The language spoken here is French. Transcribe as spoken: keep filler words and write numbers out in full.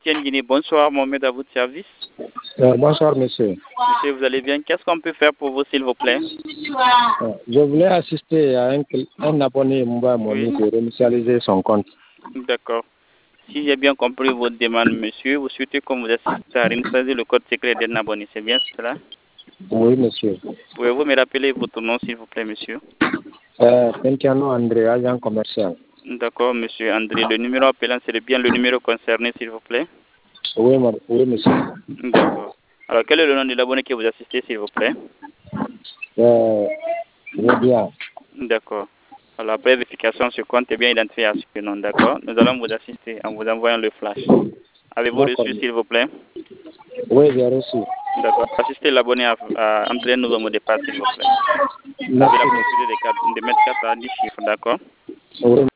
Tiens Guinée, bonsoir, Mohamed à votre service. Euh, bonsoir, monsieur. Monsieur, vous allez bien? Qu'est-ce qu'on peut faire pour vous, s'il vous plaît? Euh, je voulais assister à un, un abonné Mouba Moni Oui. de réinitialiser son compte. D'accord. Si j'ai bien compris votre demande, monsieur, vous souhaitez qu'on vous assiste à réinstaller le code secret d'un abonné, c'est bien cela? Oui, monsieur. Pouvez-vous me rappeler votre nom, s'il vous plaît, monsieur? Euh, Pentiano André, agent commercial. D'accord, monsieur André. Le numéro appelant, c'est bien le numéro concerné, s'il vous plaît? Oui, ma- oui monsieur. D'accord. Alors, quel est le nom de l'abonné que vous assistez, s'il vous plaît? Euh, je bien. D'accord. Alors, après vérification, ce compte est bien identifié à ce nom, d'accord? Nous allons vous assister en vous envoyant le flash. Avez-vous D'accord. reçu, s'il vous plaît? Oui, j'ai reçu. D'accord. Assistez l'abonné à, à entrer un nouveau mot de passe, s'il vous plaît. Avec la Merci, possibilité de, quatre- de mettre quatre à dix chiffres, d'accord? monsieur. Oui.